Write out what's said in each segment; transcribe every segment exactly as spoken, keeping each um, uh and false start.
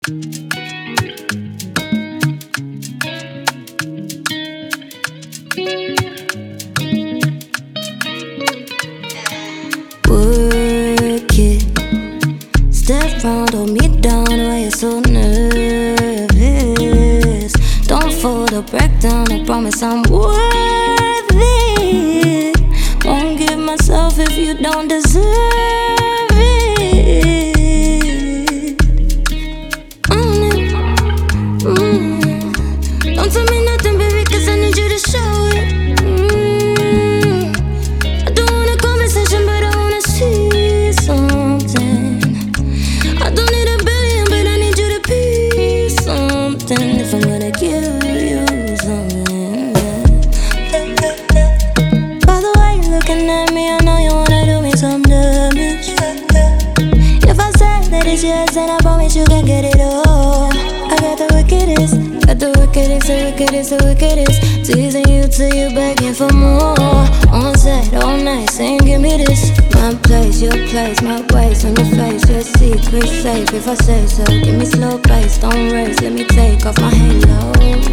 Work it. Step round, hold me down. Why you so nervous? Don't fold or break down. I promise I'm worth it. Won't give myself if you don't deserve it. Own it. Mm. Don't tell me nothing, baby, cause I need you to show it. Mm. I don't want a conversation, but I wanna see something. I don't need a billion, but I need you to be something. If I'm gonna give you something, by the way you're looking at me, I know you wanna do me some damage. If I say that it's yours, then I promise you can get it all. I got the wickedest, got the wickedest, the wickedest, the wickedest. Teasing you till you begging for more. On set all night, saying give me this. My place, your place, my waist on your face. Your secret safe if I say so. Give me slow pace, don't race. Let me take off my halo.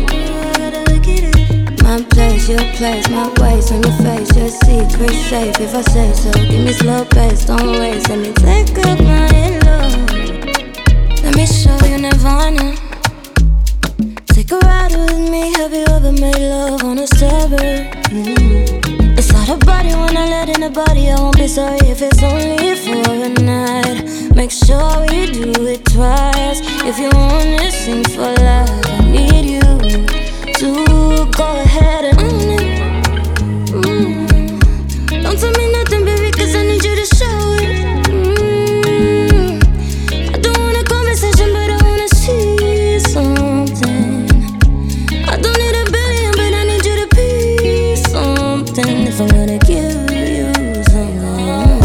My place, your place, my waist on your face. Your secret safe if I say so. Give me slow pace, don't race. Let me take off my halo. Let me show you Nirvana. Take a ride with me. Have you ever made love on a stairway? Mm. It's not a body when I let in a body. I won't be sorry if it's only for a night. Make sure we do it twice. If you wanna sing for life, I need you to go ahead and own it. Mm. Don't tell me nothing, baby, cause I need you to show it. Mm. I don't want a conversation, but I wanna see something. I don't need a billion, but I need you to be something. If I'm gonna give you something.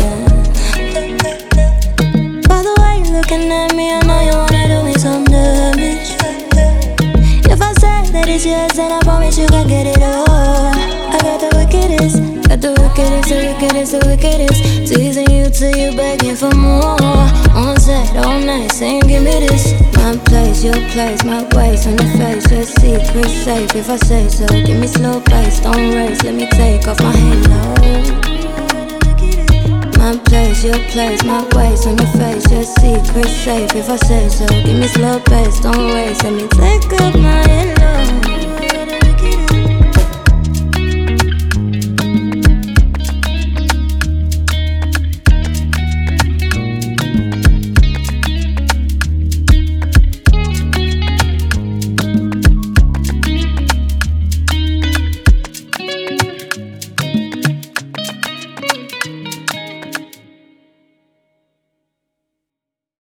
By the way you're looking at me, I know you wanna do me some damage. If I say that it's yours, then I promise you can get it all. I got the wickedest, got the wickedest, the wickedest, the wickedest. Teasing you till you begging for more. On set all night, saying give me this. My place, your place, my waist on your face. Your secret safe if I say so. Give me slow pace, don't race. Let me take off my halo. My place, your place, my waist on your face. Your secret safe if I say so. Give me slow pace, don't race. Let me take off my halo.